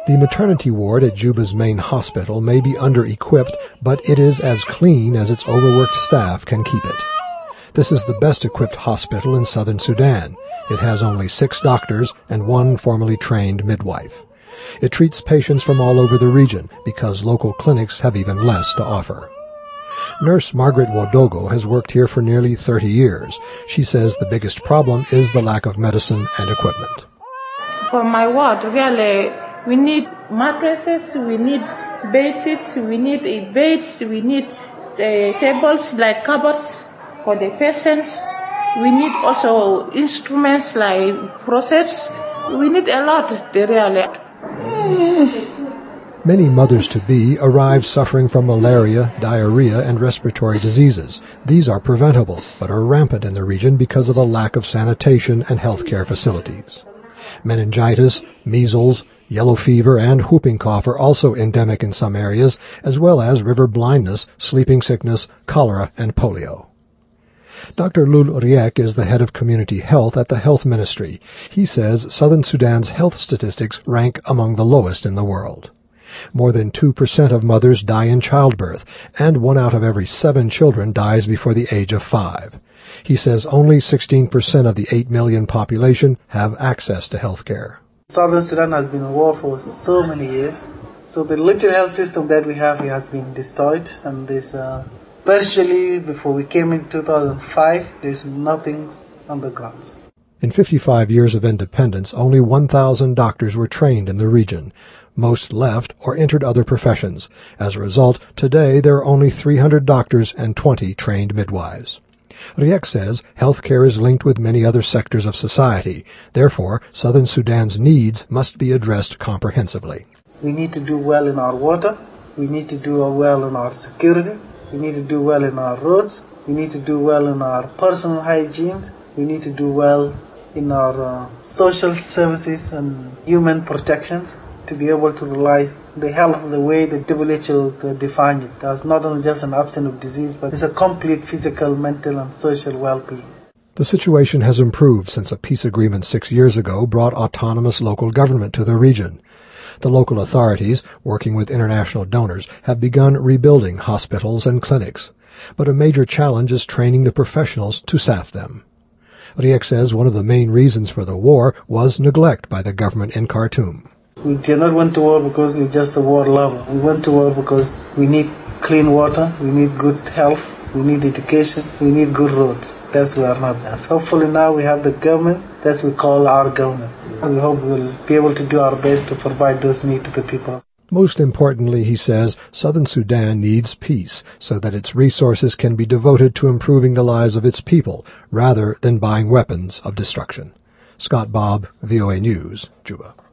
The maternity ward at Juba's main hospital may be under-equipped, but it is as clean as its overworked staff can keep it. This is the best-equipped hospital in southern Sudan. It has only 6 doctors and 1 formally trained midwife. It treats patients from all over the region because local clinics have even less to offer. Nurse Margaret Wodogo has worked here for nearly 30 years. She says the biggest problem is the lack of medicine and equipment. For my ward, really, we need mattresses, we need bed sheets, we need beds, we need tables like cupboards for the patients. We need also instruments like forceps. We need a lot, really. Many mothers-to-be arrive suffering from malaria, diarrhea, and respiratory diseases. These are preventable, but are rampant in the region because of a lack of sanitation and healthcare facilities. Meningitis, measles, yellow fever, and whooping cough are also endemic in some areas, as well as river blindness, sleeping sickness, cholera, and polio. Dr. Lul Riek is the head of community health at the Health Ministry. He says southern Sudan's health statistics rank among the lowest in the world. More than 2% of mothers die in childbirth, and 1 out of every 7 children dies before the age of 5. He says only 16% of the 8 million population have access to health care. Southern Sudan has been in war for so many years, so the little health system that we have has been destroyed, and there's virtually, before we came in 2005, there's nothing on the ground. In 55 years of independence, only 1,000 doctors were trained in the region. Most left or entered other professions. As a result, today there are only 300 doctors and 20 trained midwives. Riek says healthcare is linked with many other sectors of society. Therefore, southern Sudan's needs must be addressed comprehensively. We need to do well in our water. We need to do well in our security. We need to do well in our roads. We need to do well in our personal hygiene. We need to do well in our social services and human protections to be able to realize the health the way the WHO defined it. That's not only just an absence of disease, but it's a complete physical, mental, and social well-being. The situation has improved since a peace agreement 6 years ago brought autonomous local government to the region. The local authorities, working with international donors, have begun rebuilding hospitals and clinics. But a major challenge is training the professionals to staff them. Riek says one of the main reasons for the war was neglect by the government in Khartoum. We did not went to war because we're just a war lover. We went to war because we need clean water, we need good health, we need education, we need good roads. That's why we are not there. So hopefully now we have the government, that's what we call our government. We hope we'll be able to do our best to provide those needs to the people. Most importantly, he says, southern Sudan needs peace so that its resources can be devoted to improving the lives of its people rather than buying weapons of destruction. Scott Bobb, VOA News, Juba.